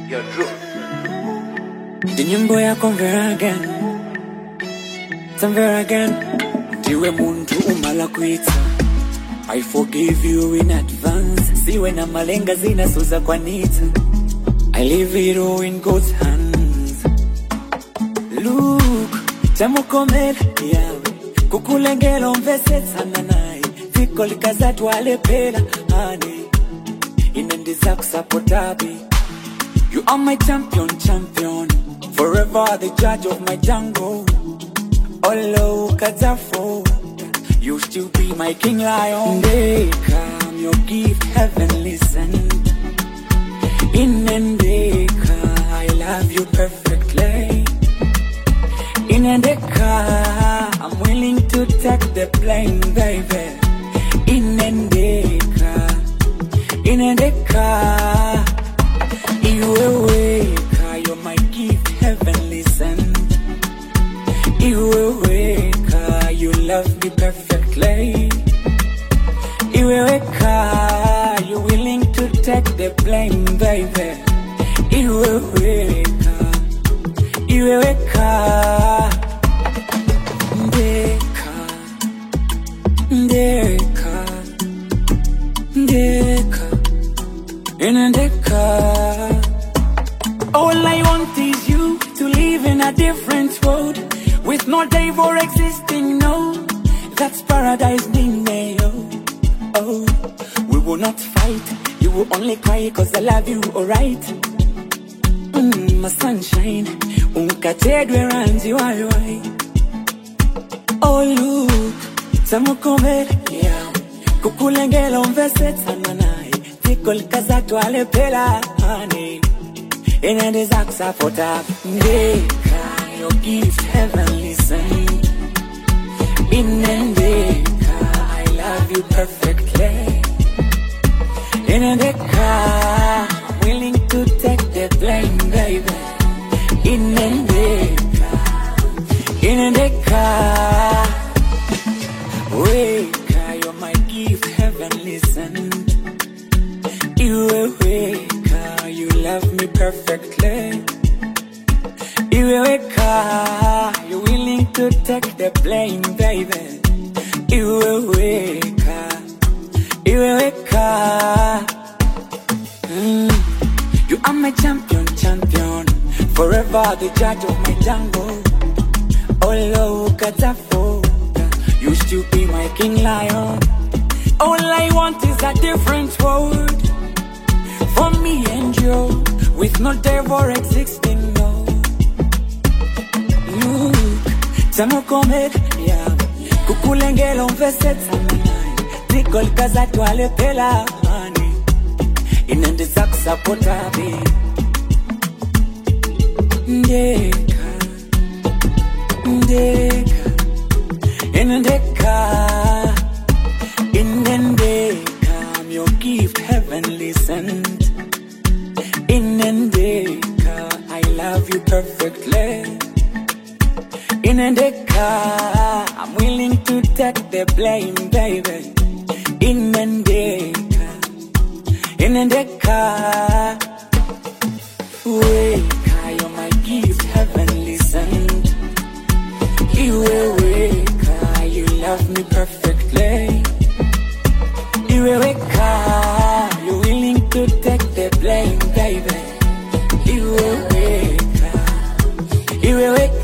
You're true. The nyimbo ya convera again. Samvera again. Diwe muntu umala kuita. I forgive you in advance. Siwe na malenga zina suza kwa nita. I leave it all in God's hands. Look, chamo comer yawe. Kukulengelo mvese sana nai. Tiko likazatu wale pela honey. Inendiza kusapotabi. You are my champion, champion. Forever the judge of my jungle. Olo Kazafo. You still be my king lion. They come, your gift, heavenly sent. In Ndeka, I love you perfectly. In Ndeka, I'm willing to take the blame, baby. In Ndeka, in Ndeka, Iweweka, you're my gift, heavenly sent. Iweweka, you love me perfectly. Iweweka, you're willing to take the blame, baby. Iweweka, Iweweka, Ndeka, Ndeka, Ndeka, Ndeka. All I want is you to live in a different world, with no day for existing, no. That's paradise being made, oh. We will not fight, you will only cry cause I love you, alright? My sunshine, unkatedwe ranzi wai. Oh look, samukomere, yeah. Kukulengelo mvese sananai. Tikol kazatu ale pela, honey. Inendiza kusapota. Ndeka, your gift heavenly sent. Inendeka, I love you perfectly. Inendeka, I'm willing to take the blame, baby. Inendeka, Inendeka, Weka, you're my gift heavenly sent. Iweweka, you love me perfectly. Iweweka, you're willing to take the blame, baby. Iweweka, Iweweka. You are my champion, champion. Forever the judge of my jungle. Olo Kazafo, you still be my king lion. All I want is a different world for me and you, with no devil existing, no. Look, tamo comer, yeah. Kukulengelo mvese sananai. Tikol kazatu ale pela, honey. Inendiza kusapota, babe. Ndeka, Ndeka, Ndeka, Ndeka, I'm your gift, heavenly sent. Ndeka, I love you perfectly. Ndeka, I'm willing to take the blame, baby. Ndeka, Ndeka, Weka, you're my gift, heavenly sent. Iweweka, you love me perfectly. Iweweka, you're willing to take the blame, baby. Iweweka, Iweweka.